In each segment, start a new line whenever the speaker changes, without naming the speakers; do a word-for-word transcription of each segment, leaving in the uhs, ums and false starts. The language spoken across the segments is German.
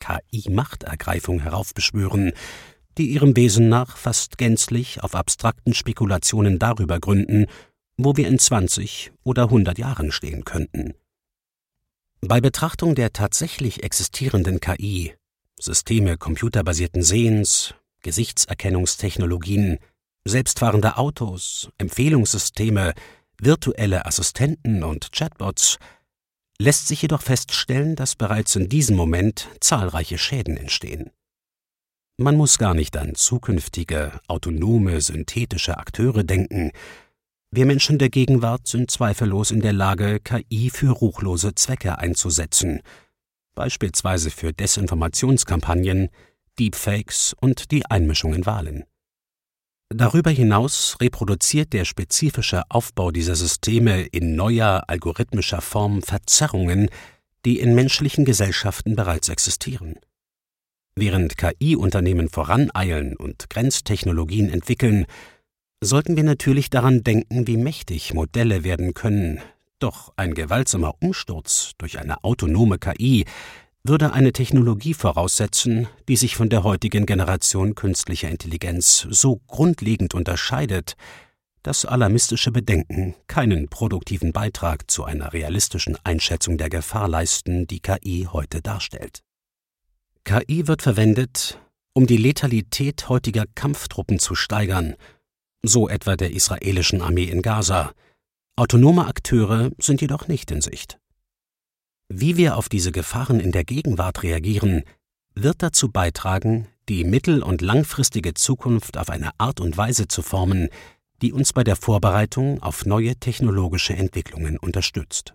K I-Machtergreifung heraufbeschwören, die ihrem Wesen nach fast gänzlich auf abstrakten Spekulationen darüber gründen, wo wir in zwanzig oder hundert Jahren stehen könnten. Bei Betrachtung der tatsächlich existierenden K I, Systeme computerbasierten Sehens, Gesichtserkennungstechnologien, selbstfahrende Autos, Empfehlungssysteme, virtuelle Assistenten und Chatbots, lässt sich jedoch feststellen, dass bereits in diesem Moment zahlreiche Schäden entstehen. Man muss gar nicht an zukünftige, autonome, synthetische Akteure denken. Wir Menschen der Gegenwart sind zweifellos in der Lage, K I für ruchlose Zwecke einzusetzen, beispielsweise für Desinformationskampagnen, Deepfakes und die Einmischung in Wahlen. Darüber hinaus reproduziert der spezifische Aufbau dieser Systeme in neuer, algorithmischer Form Verzerrungen, die in menschlichen Gesellschaften bereits existieren. Während K I-Unternehmen voraneilen und Grenztechnologien entwickeln, sollten wir natürlich daran denken, wie mächtig Modelle werden können, doch ein gewaltsamer Umsturz durch eine autonome K I würde eine Technologie voraussetzen, die sich von der heutigen Generation künstlicher Intelligenz so grundlegend unterscheidet, dass alarmistische Bedenken keinen produktiven Beitrag zu einer realistischen Einschätzung der Gefahr leisten, die K I heute darstellt. K I wird verwendet, um die Letalität heutiger Kampftruppen zu steigern, so etwa der israelischen Armee in Gaza. Autonome Akteure sind jedoch nicht in Sicht. Wie wir auf diese Gefahren in der Gegenwart reagieren, wird dazu beitragen, die mittel- und langfristige Zukunft auf eine Art und Weise zu formen, die uns bei der Vorbereitung auf neue technologische Entwicklungen unterstützt.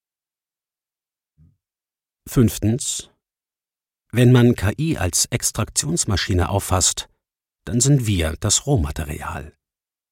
Fünftens. Wenn man K I als Extraktionsmaschine auffasst, dann sind wir das Rohmaterial.